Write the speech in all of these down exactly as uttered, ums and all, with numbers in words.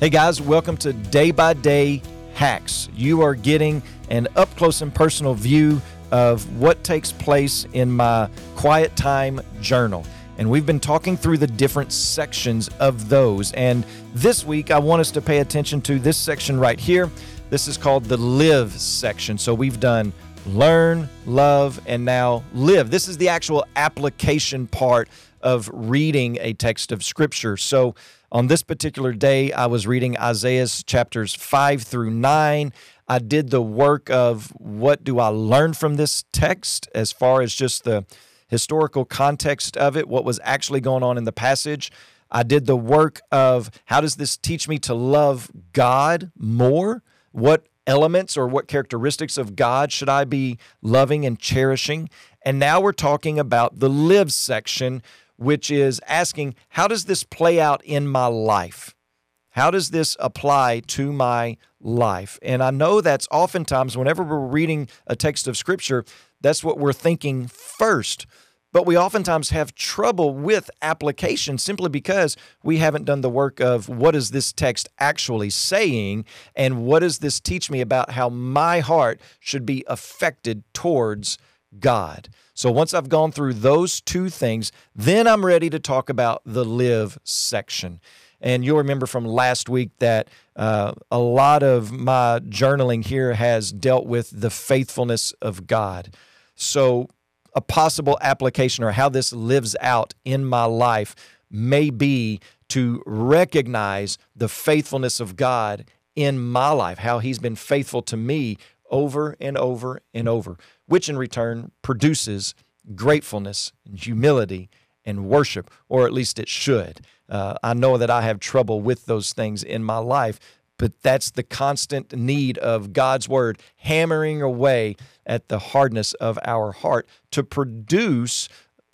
Hey guys, welcome to Day by Day Hacks. You are getting an up close and personal view of what takes place in my quiet time journal. And we've been talking through the different sections of those. And this week, I want us to pay attention to this section right here. This is called the Live section. So we've done learn, love, and now live. This is the actual application part of reading a text of Scripture. So on this particular day, I was reading Isaiah chapters five through nine. I did the work of what do I learn from this text as far as just the historical context of it, what was actually going on in the passage. I did the work of how does this teach me to love God more? What elements or what characteristics of God should I be loving and cherishing? And now we're talking about the live section, which is asking, how does this play out in my life? How does this apply to my life? And I know that's oftentimes, whenever we're reading a text of Scripture, that's what we're thinking first. But we oftentimes have trouble with application simply because we haven't done the work of what is this text actually saying, and what does this teach me about how my heart should be affected towards God. So once I've gone through those two things, then I'm ready to talk about the live section. And you'll remember from last week that uh, a lot of my journaling here has dealt with the faithfulness of God. So a possible application or how this lives out in my life may be to recognize the faithfulness of God in my life, how He's been faithful to me over and over and over, which in return produces gratefulness and humility and worship, or at least it should. Uh, I know that I have trouble with those things in my life, but that's the constant need of God's Word hammering away at the hardness of our heart to produce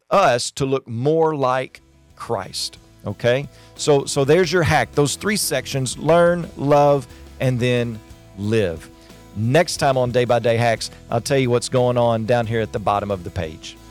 us to look more like Christ, okay? So, so there's your hack. Those three sections, learn, love, and then live. Next time on Day by Day Hacks, I'll tell you what's going on down here at the bottom of the page.